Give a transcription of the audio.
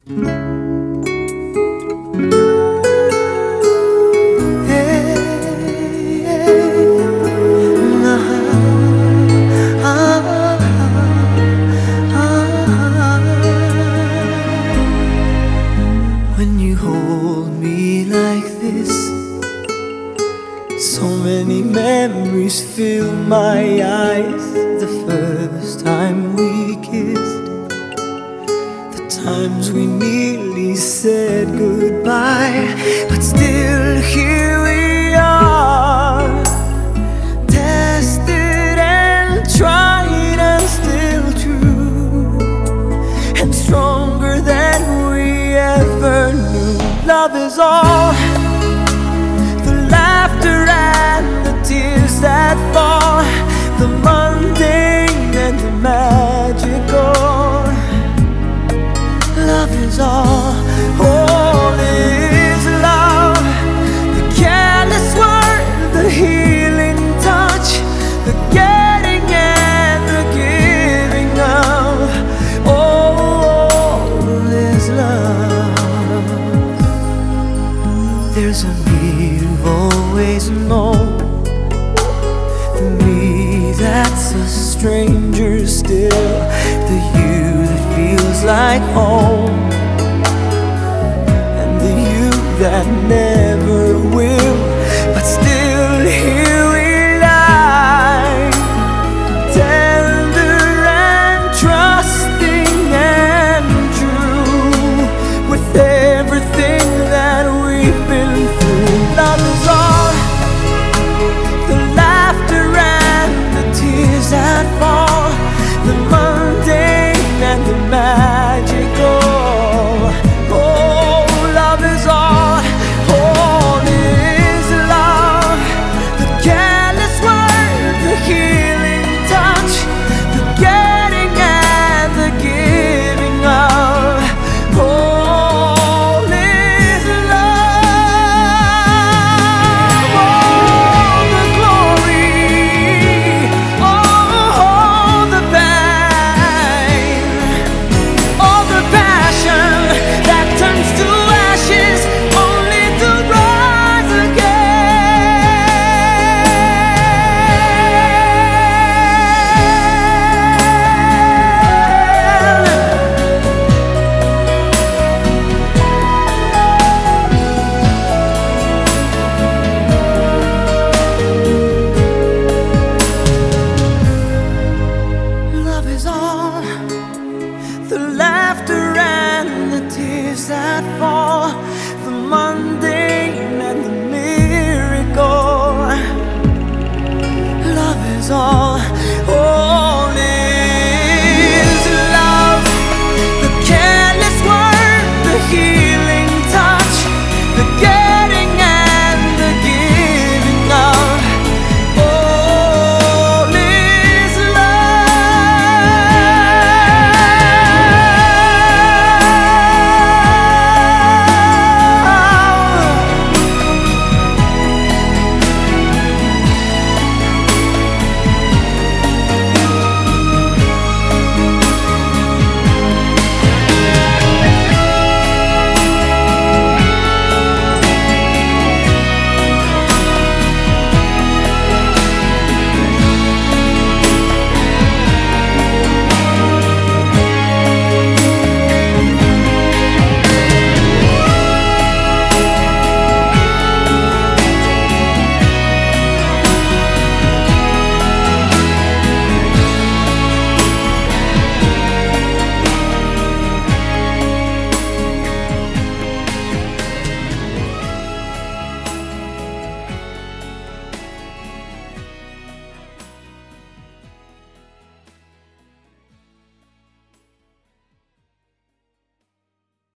When you hold me like this, so many memories fill my eyes. The first time we kissed, the times we nearly said goodbye, but still here we are, tested and tried and still true, and stronger than we ever knew. Love is all, the laughter and the tears that fall, the mundane and the magical. Love is all is love. The careless word, the healing touch, the getting and the giving of, all is love. There's a me you've always known, the me that's a stranger still, the you that feels like home, and the you that never